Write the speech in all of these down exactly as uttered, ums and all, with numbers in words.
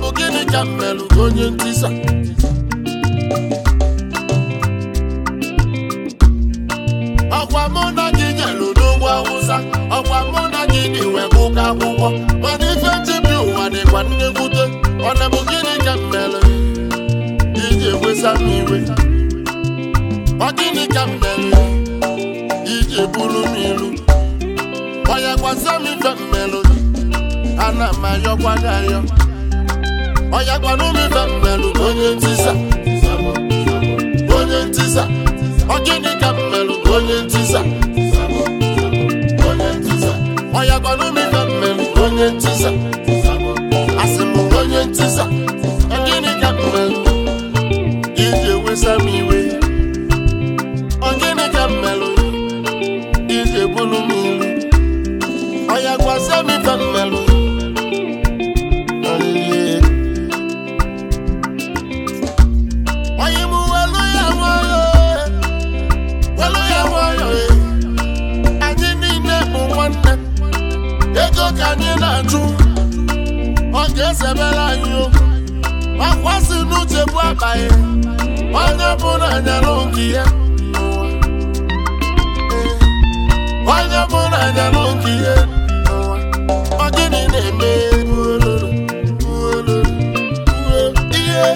bụ gịnị ka m melụ onye ntisa ọkwa mụ na gị nyelụ n'ugwu Awụsa ọkwa mụ na gị dị wee gụka akwụkwọ mana ife njibi ụwa dịkwa nnekwute ọ na bụ gịnị ka m melụ iji ewesa m iwe ọ gịnị ka m melụ iji buru m ilu onye gwasa m ife m melụ ana m ayọkwa gị ayọ onye gwanụ m ife m melụ onye ntisa onye ntisa ọ gịnị ka m melụ onye ntisa onye ntisa onye gwanụ m ife m melụ onye ntisa asị m onye ntisa ọ gịnị ka m melụ iji ewesa m iwe ọ gịnị ka m melụ iji ebulu m ilu onye gwasa m ife m melụ ego ka anyị na-ajụ ọ ga-esebere anyị okwu akwasị n'uche bụ abaghị onye bụ na anyalụ nke ya onye bụ na anyalụ nke ya ọ gịnị na-eme ihe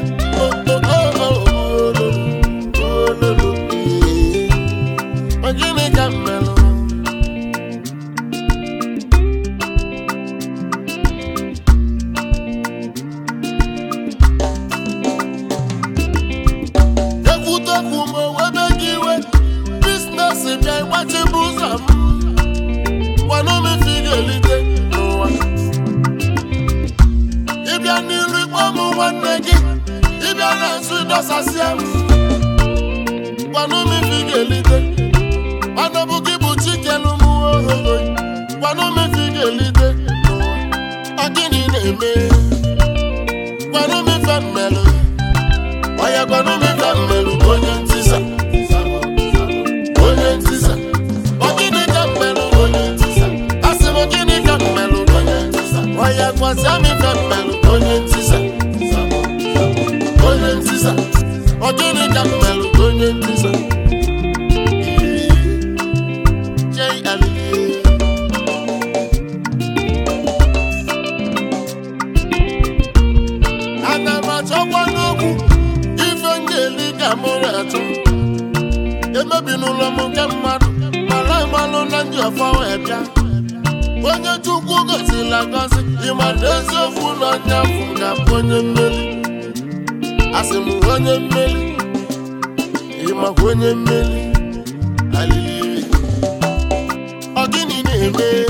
ọ gịnị ka m melụ ịbịa n'ilu ikpe ọmụ nwanne gị ịbịa na-asụ ịdọsasịa m gwanụ m ife ị ga-elite ọnọbụ gị bụ chikelu m ohoho gwanụ m ife ị ga-elite ọ gịnị na-eme gwanụ m ife mmelụ onye gwanụ m ife mmelụ onye ntisa onye ntisa ọ gịnị ka mmelụ onye ntisa asị m gịnị ka mmelụ onye ntisa onye gwasịa m ife mmelụ onye ntisa onye ntisa ọ gịnị ka mmelụ onye ntisa ana m achọkwa n'okwu ife ngeli ka mụrụ atụ emebi n'ụlọ m nke mmadụ mara mmalụ na ndị ọfọ wee bịa onye Chukwu gọziri agọzi ịma na eziokwu na onye afọ ga-abụ onye mmeri asị m onye mmeri ịmakwa onye mmeri alili ọ gịnị na-eme